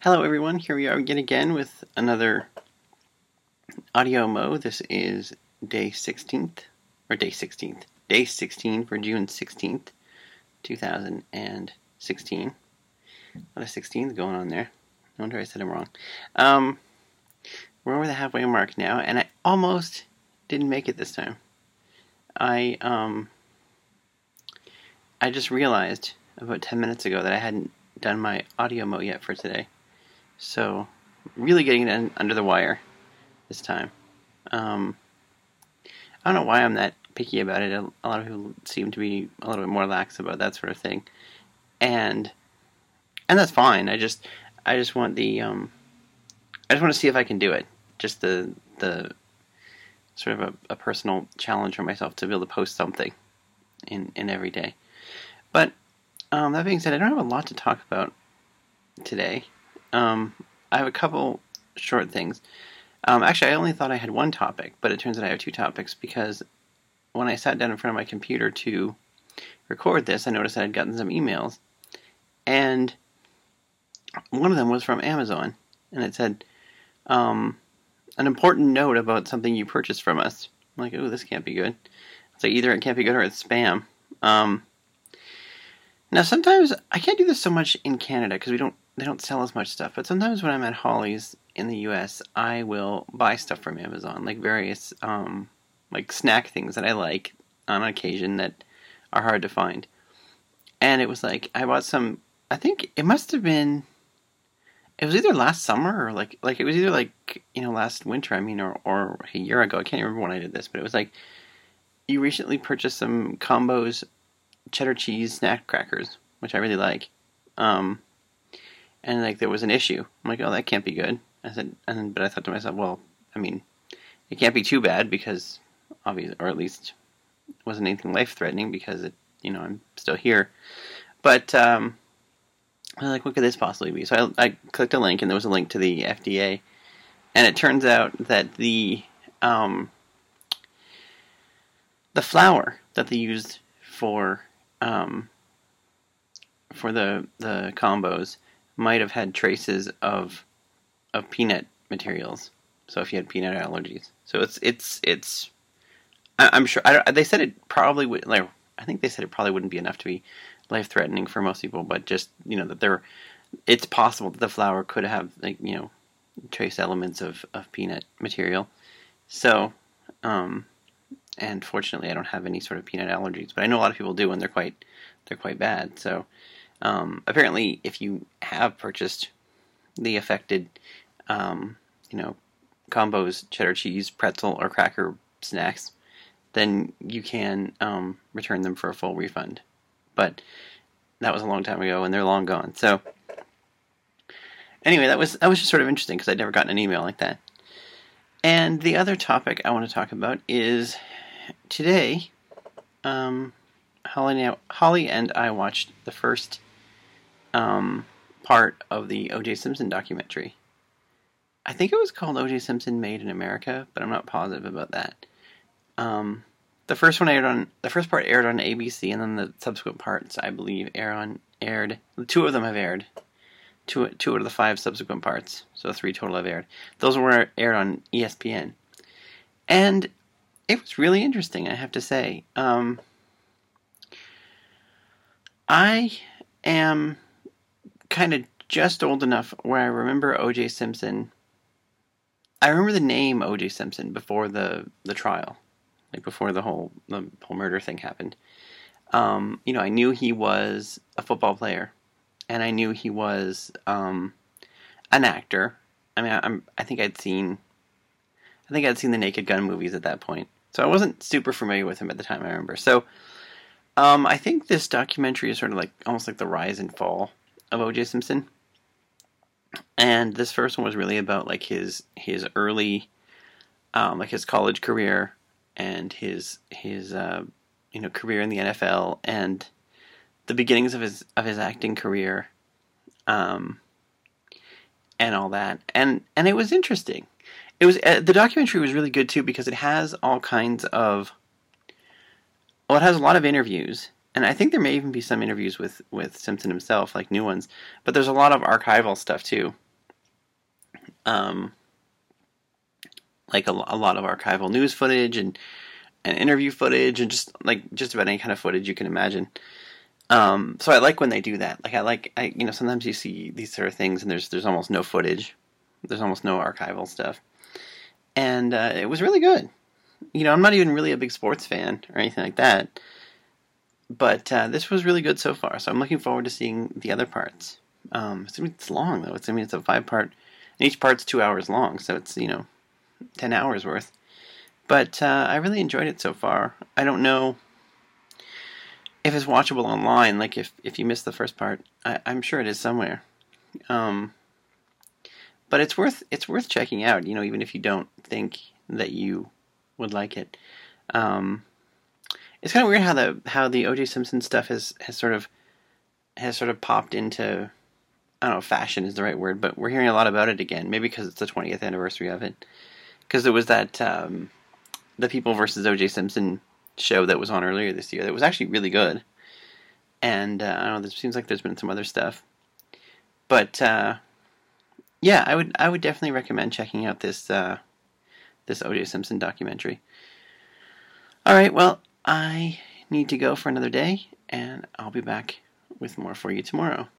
Hello everyone, here we are again with another audio mo. This is day 16th, day 16 for June 16th, 2016. A lot of 16s going on there. No wonder I said it wrong. We're over the halfway mark now, and I almost didn't make it this time. I just realized about 10 minutes ago that I hadn't done my audio mo yet for today. So, really getting it under the wire this time. I don't know why I'm that picky about it. A lot of people seem to be a little bit more lax about that sort of thing, and that's fine. I just want the I just want to see if I can do it. Just the sort of a personal challenge for myself to be able to post something in every day. But that being said, I don't have a lot to talk about today. I have a couple short things. Actually, I only thought I had one topic, but it turns out I have two topics because when I sat down in front of my computer to record this, I noticed I had gotten some emails, and one of them was from Amazon, and it said, an important note about something you purchased from us. I'm like, oh, this can't be good. It's like either it can't be good or it's spam. Now, sometimes I can't do this so much in Canada because they don't sell as much stuff. But sometimes when I'm at Holly's in the U.S., I will buy stuff from Amazon, like various like snack things that I like on occasion that are hard to find. And it was like I bought some. I think it must have been. It was either last summer or like it was either like last winter. I mean, or a year ago. I can't remember when I did this, but it was like you recently purchased some Combos cheddar cheese snack crackers, which I really like. And like there was an issue. I'm like, oh, that can't be good. I said, but I thought to myself, well, I mean, it can't be too bad because obviously, or at least it wasn't anything life threatening because I'm still here. But I was like, what could this possibly be? So I clicked a link, and there was a link to the FDA, and it turns out that the flour that they used for the combos might have had traces of peanut materials. So if you had peanut allergies, so it's I'm sure they said it probably would. Like, I think they said it probably wouldn't be enough to be life threatening for most people, but just that it's possible that the flour could have trace elements of peanut material. So and fortunately I don't have any sort of peanut allergies, but I know a lot of people do, and they're quite bad. So apparently if you have purchased the affected Combos cheddar cheese, pretzel, or cracker snacks, then you can return them for a full refund. But that was a long time ago, and they're long gone. So anyway, that was just sort of interesting because I'd never gotten an email like that. And the other topic I want to talk about is today. Holly and I watched the first part of the O.J. Simpson documentary. I think it was called O.J. Simpson Made in America, but I'm not positive about that. The first part aired on ABC, and then the subsequent parts, I believe, aired. Two of them have aired. Two out of the 5 subsequent parts, so 3 total have aired. Those were aired on ESPN, and it was really interesting, I have to say. I am kind of just old enough where I remember O.J. Simpson. I remember the name O.J. Simpson before the trial, like before the whole murder thing happened. I knew he was a football player, and I knew he was an actor. I mean, I think I'd seen the Naked Gun movies at that point, so I wasn't super familiar with him at the time. I remember. So I think this documentary is sort of like almost like the rise and fall of O.J. Simpson. And this first one was really about like his early, like his college career and his career in the NFL and the beginnings of his acting career, and all that. And it was interesting. It was the documentary was really good too because it has all kinds of. Well, it has a lot of interviews. And I think there may even be some interviews with Simpson himself, like new ones. But there's a lot of archival stuff, too. um, like a lot of archival news footage and interview footage and just about any kind of footage you can imagine. So I like when they do that. Like sometimes you see these sort of things and there's almost no footage, there's almost no archival stuff, and it was really good. I'm not even really a big sports fan or anything like that, but this was really good so far. So I'm looking forward to seeing the other parts. It's long though. It's a 5-part, and each part's 2 hours long, so it's 10 hours worth. But I really enjoyed it so far. I don't know if it's watchable online. Like if you missed the first part, I'm sure it is somewhere. But it's worth checking out. Even if you don't think that you would like it. It's kind of weird how the O.J. Simpson stuff has sort of popped into, I don't know if fashion is the right word, but we're hearing a lot about it again. Maybe because it's the 20th anniversary of it. Because there was that the People versus O.J. Simpson show that was on earlier this year that was actually really good. And I don't know, it seems like there's been some other stuff. But yeah, I would definitely recommend checking out this O.J. Simpson documentary. All right, well, I need to go for another day, and I'll be back with more for you tomorrow.